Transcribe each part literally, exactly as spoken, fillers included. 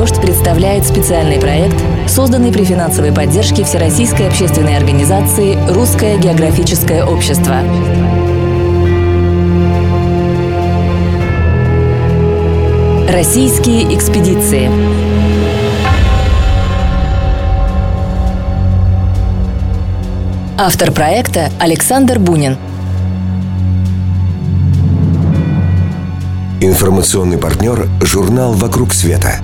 «Дождь» представляет специальный проект, созданный при финансовой поддержке Всероссийской общественной организации «Русское географическое общество». Российские экспедиции. Автор проекта Александр Бунин. Информационный партнер – журнал «Вокруг света».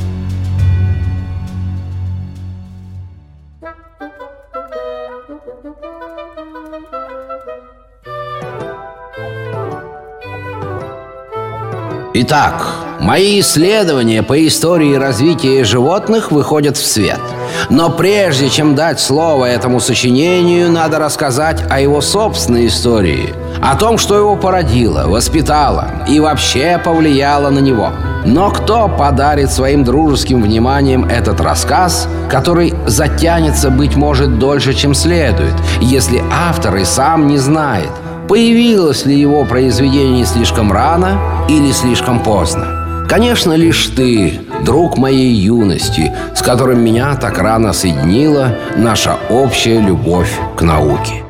Итак, мои исследования по истории развития животных выходят в свет. Но прежде чем дать слово этому сочинению, надо рассказать о его собственной истории, о том, что его породило, воспитало и вообще повлияло на него. Но кто подарит своим дружеским вниманием этот рассказ, который затянется, быть может, дольше, чем следует, если автор и сам не знает, появилось ли его произведение слишком рано или слишком поздно? Конечно, лишь ты, друг моей юности, с которым меня так рано соединила наша общая любовь к науке.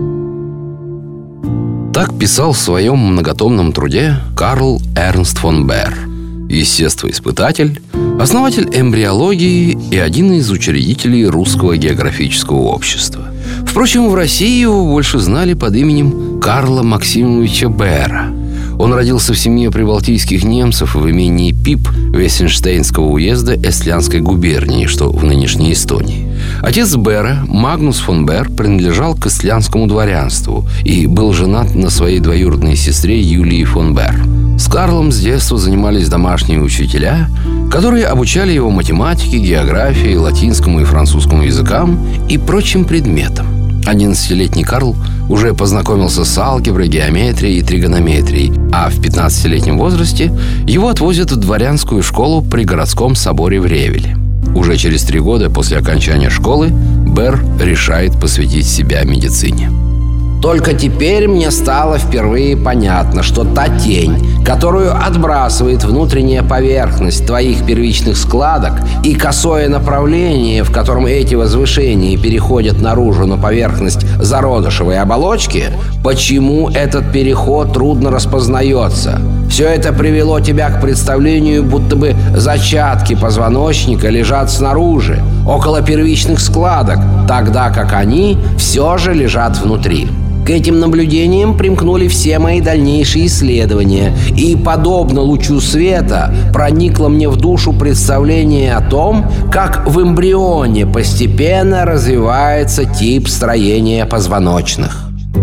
Так писал в своем многотомном труде Карл Эрнст фон Бер, естествоиспытатель, основатель эмбриологии и один из учредителей Русского географического общества. Впрочем, в России его больше знали под именем Карла Максимовича Бера. Он родился в семье прибалтийских немцев в имении Пип Вессенштейнского уезда Эстлянской губернии, что в нынешней Эстонии. Отец Бера, Магнус фон Бер, принадлежал к эстлянскому дворянству и был женат на своей двоюродной сестре Юлии фон Бер. С Карлом с детства занимались домашние учителя, которые обучали его математике, географии, латинскому и французскому языкам и прочим предметам. одиннадцатилетний Карл уже познакомился с алгеброй, геометрией и тригонометрией, а в пятнадцатилетнем возрасте его отвозят в дворянскую школу при городском соборе в Ревеле. Уже через три года после окончания школы Бер решает посвятить себя медицине. Только теперь мне стало впервые понятно, что та тень, которую отбрасывает внутренняя поверхность твоих первичных складок, и косое направление, в котором эти возвышения переходят наружу на поверхность зародышевой оболочки, почему этот переход трудно распознается. Все это привело тебя к представлению, будто бы зачатки позвоночника лежат снаружи, около первичных складок, тогда как они все же лежат внутри. К этим наблюдениям примкнули все мои дальнейшие исследования, и, подобно лучу света, проникло мне в душу представление о том, как в эмбрионе постепенно развивается тип строения позвоночных.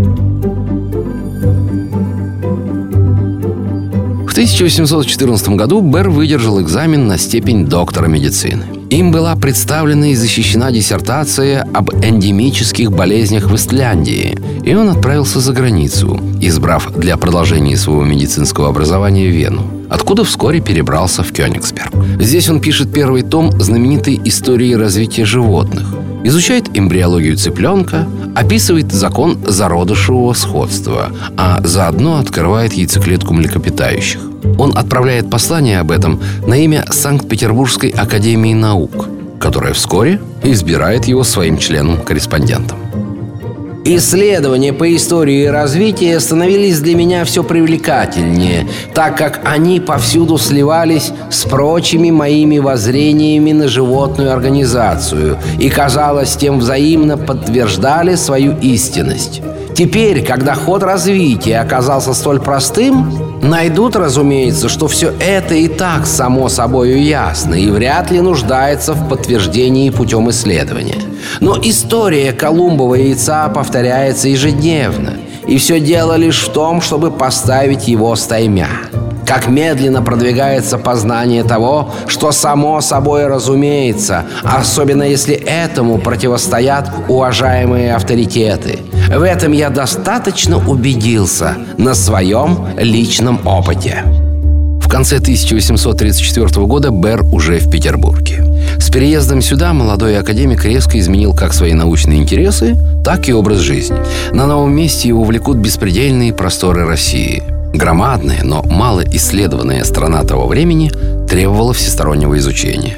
В тысяча восемьсот четырнадцатом году Бер выдержал экзамен на степень доктора медицины. Им была представлена и защищена диссертация об эндемических болезнях в Истляндии, и он отправился за границу, избрав для продолжения своего медицинского образования Вену, откуда вскоре перебрался в Кёнигсберг. Здесь он пишет первый том знаменитой истории развития животных, изучает эмбриологию цыпленка, описывает закон зародышевого сходства, а заодно открывает яйцеклетку млекопитающих. Он отправляет послание об этом на имя Санкт-Петербургской академии наук, которая вскоре избирает его своим членом-корреспондентом. Исследования по истории развития становились для меня все привлекательнее, так как они повсюду сливались с прочими моими воззрениями на животную организацию и, казалось, тем взаимно подтверждали свою истинность. Теперь, когда ход развития оказался столь простым, найдут, разумеется, что все это и так само собою ясно и вряд ли нуждается в подтверждении путем исследования. Но история Колумбова яйца повторяется ежедневно, и все дело лишь в том, чтобы поставить его стаймя. Как медленно продвигается познание того, что само собой разумеется, особенно если этому противостоят уважаемые авторитеты. В этом я достаточно убедился на своем личном опыте. В конце тысяча восемьсот тридцать четвёртого года Бер уже в Петербурге. С переездом сюда молодой академик резко изменил как свои научные интересы, так и образ жизни. На новом месте его влекут беспредельные просторы России. Громадная, но мало исследованная страна того времени требовала всестороннего изучения.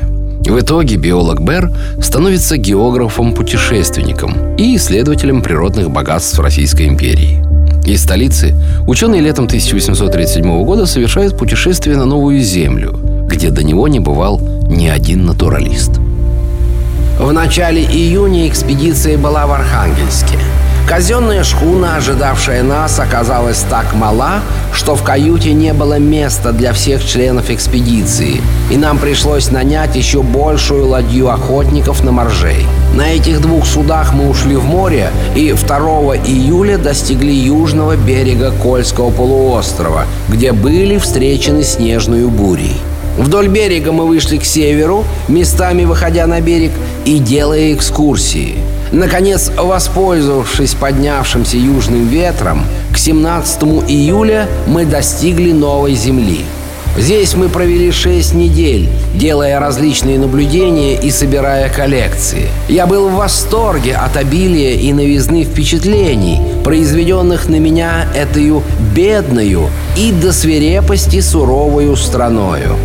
В итоге биолог Берр становится географом-путешественником и исследователем природных богатств Российской империи. Из столицы ученый летом тысяча восемьсот тридцать седьмого года совершает путешествие на Новую Землю, где до него не бывал ни один натуралист. В начале июня экспедиция была в Архангельске. Казенная шхуна, ожидавшая нас, оказалась так мала, что в каюте не было места для всех членов экспедиции, и нам пришлось нанять еще большую ладью охотников на моржей. На этих двух судах мы ушли в море и второго июля достигли южного берега Кольского полуострова, где были встречены снежной бурей. Вдоль берега мы вышли к северу, местами выходя на берег и делая экскурсии. Наконец, воспользовавшись поднявшимся южным ветром, к семнадцатому июля мы достигли Новой Земли. Здесь мы провели шесть недель, делая различные наблюдения и собирая коллекции. Я был в восторге от обилия и новизны впечатлений, произведенных на меня этою бедною и до свирепости суровою страною.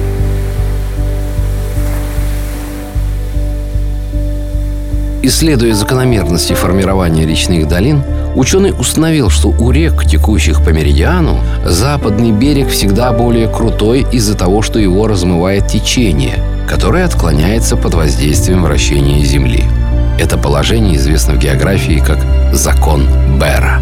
Исследуя закономерности формирования речных долин, ученый установил, что у рек, текущих по меридиану, западный берег всегда более крутой из-за того, что его размывает течение, которое отклоняется под воздействием вращения Земли. Это положение известно в географии как «закон Берра».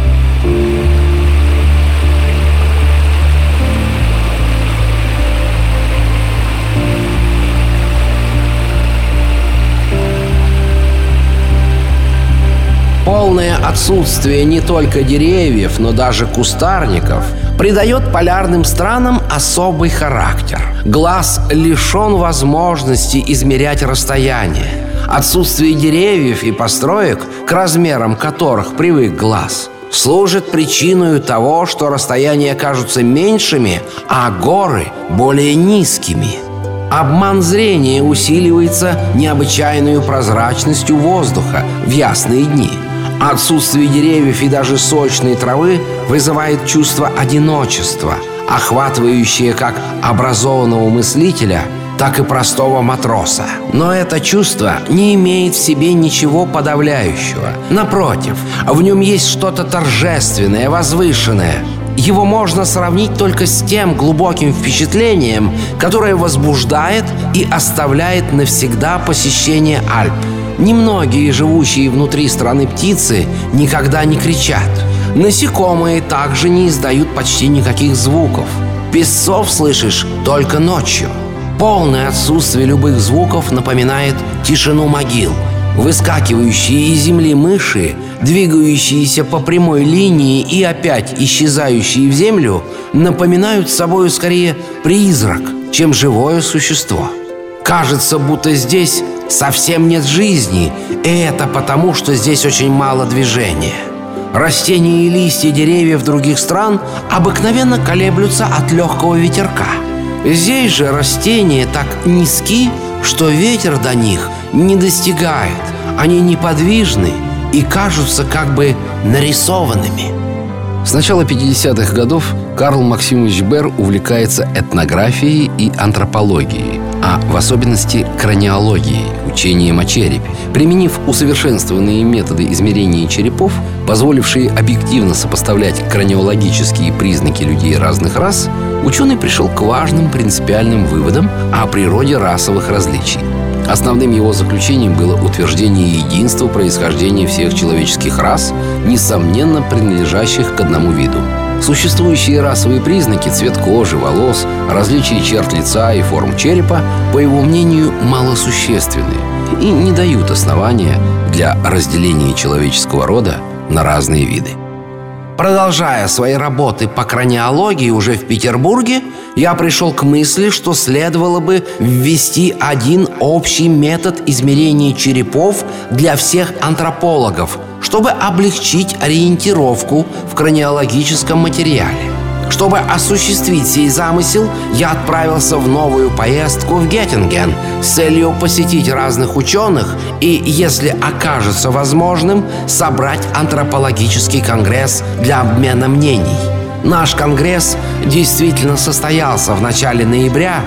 Полное отсутствие не только деревьев, но даже кустарников придает полярным странам особый характер. Глаз лишен возможности измерять расстояние. Отсутствие деревьев и построек, к размерам которых привык глаз, служит причиной того, что расстояния кажутся меньшими, а горы более низкими. Обман зрения усиливается необычайной прозрачностью воздуха в ясные дни. Отсутствие деревьев и даже сочной травы вызывает чувство одиночества, охватывающее как образованного мыслителя, так и простого матроса. Но это чувство не имеет в себе ничего подавляющего. Напротив, в нем есть что-то торжественное, возвышенное. Его можно сравнить только с тем глубоким впечатлением, которое возбуждает и оставляет навсегда посещение Альп. Немногие живущие внутри страны птицы никогда не кричат. Насекомые также не издают почти никаких звуков. Песцов слышишь только ночью. Полное отсутствие любых звуков напоминает тишину могил. Выскакивающие из земли мыши, двигающиеся по прямой линии и опять исчезающие в землю, напоминают собою скорее призрак, чем живое существо. Кажется, будто здесь совсем нет жизни, и это потому, что здесь очень мало движения. Растения и листья деревьев других стран обыкновенно колеблются от легкого ветерка. Здесь же растения так низки, что ветер до них не достигает. Они неподвижны и кажутся как бы нарисованными. С начала пятидесятых годов Карл Максимович Берр увлекается этнографией и антропологией, а в особенности краниологией, учением о черепе. Применив усовершенствованные методы измерения черепов, позволившие объективно сопоставлять краниологические признаки людей разных рас, ученый пришел к важным принципиальным выводам о природе расовых различий. Основным его заключением было утверждение единства происхождения всех человеческих рас, несомненно принадлежащих к одному виду. Существующие расовые признаки, цвет кожи, волос, различие черт лица и форм черепа, по его мнению, малосущественны и не дают основания для разделения человеческого рода на разные виды. Продолжая свои работы по краниологии уже в Петербурге, я пришел к мысли, что следовало бы ввести один общий метод измерения черепов для всех антропологов, чтобы облегчить ориентировку в краниологическом материале. Чтобы осуществить сей замысел, я отправился в новую поездку в Геттинген с целью посетить разных ученых и, если окажется возможным, собрать антропологический конгресс для обмена мнений. Наш конгресс действительно состоялся в начале ноября,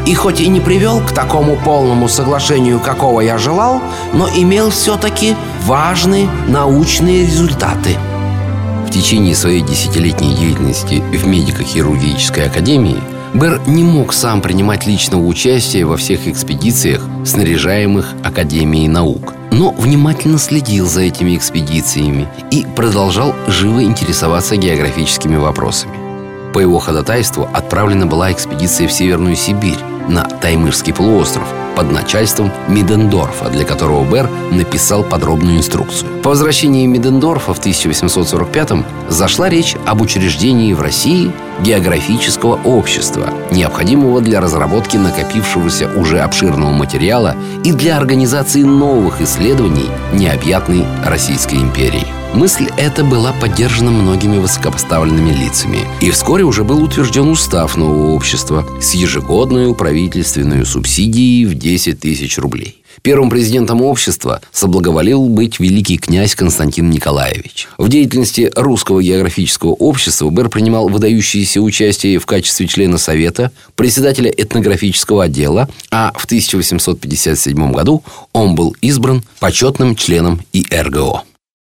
и хоть и не привел к такому полному соглашению, какого я желал, но имел все-таки важные научные результаты. В течение своей десятилетней деятельности в медико-хирургической академии Бер не мог сам принимать личного участия во всех экспедициях, снаряжаемых Академией наук, но внимательно следил за этими экспедициями и продолжал живо интересоваться географическими вопросами. По его ходатайству отправлена была экспедиция в Северную Сибирь, на Таймырский полуостров, под начальством Мидендорфа, для которого Бер написал подробную инструкцию. По возвращении Мидендорфа в тысяча восемьсот сорок пятом зашла речь об учреждении в России географического общества, необходимого для разработки накопившегося уже обширного материала и для организации новых исследований необъятной Российской империи. Мысль эта была поддержана многими высокопоставленными лицами, и вскоре уже был утвержден устав нового общества с ежегодной правительственной субсидией в десять тысяч рублей. Первым президентом общества соблаговолил быть великий князь Константин Николаевич. В деятельности Русского географического общества Бер принимал выдающееся участие в качестве члена совета, председателя этнографического отдела, а в тысяча восемьсот пятьдесят седьмом году он был избран почетным членом И Эр Гэ О.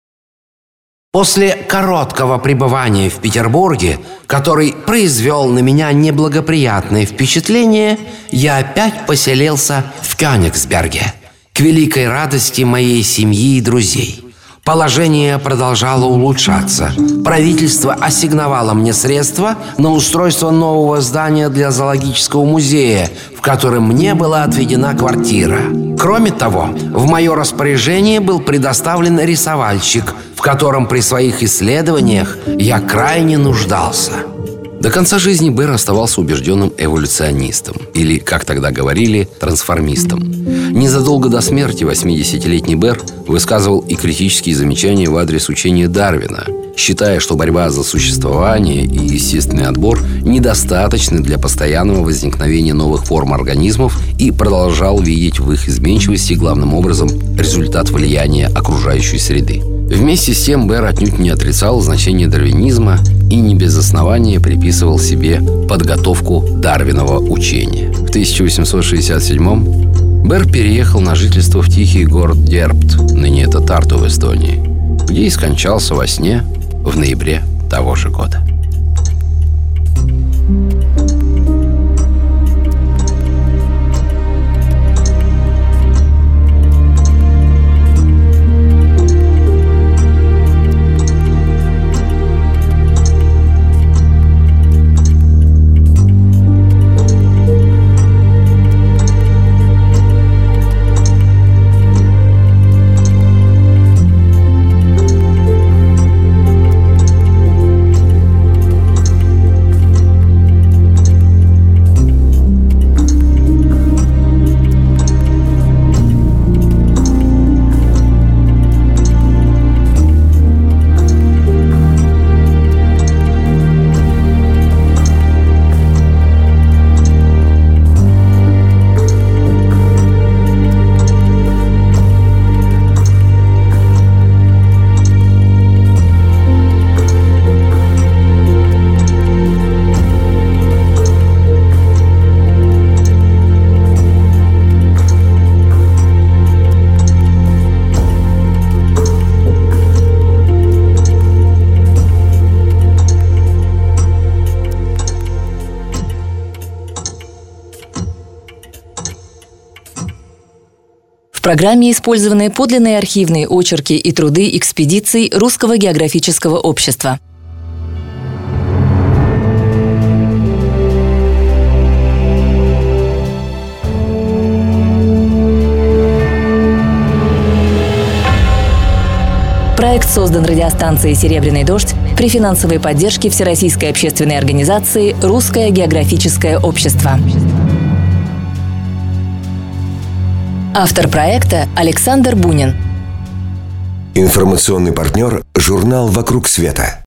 После короткого пребывания в Петербурге, который произвел на меня неблагоприятное впечатление, я опять поселился в Кёнигсберге, к великой радости моей семьи и друзей. Положение продолжало улучшаться. Правительство ассигновало мне средства на устройство нового здания для зоологического музея, в котором мне была отведена квартира. Кроме того, в мое распоряжение был предоставлен рисовальщик, в котором при своих исследованиях я крайне нуждался. До конца жизни Бер оставался убежденным эволюционистом, или, как тогда говорили, трансформистом. Незадолго до смерти восьмидесятилетний Бер высказывал и критические замечания в адрес учения Дарвина, считая, что борьба за существование и естественный отбор недостаточны для постоянного возникновения новых форм организмов, и продолжал видеть в их изменчивости главным образом результат влияния окружающей среды. Вместе с тем Бер отнюдь не отрицал значение дарвинизма и не без основания приписывал себе подготовку дарвинова учения. В тысяча восемьсот шестьдесят седьмом Бер переехал на жительство в тихий город Дербт, ныне это Тарту в Эстонии, где и скончался во сне в ноябре того же года. В программе использованы подлинные архивные очерки и труды экспедиций Русского географического общества. Проект создан радиостанцией «Серебряный дождь» при финансовой поддержке Всероссийской общественной организации «Русское географическое общество». Автор проекта Александр Бунин. Информационный партнер – журнал «Вокруг света».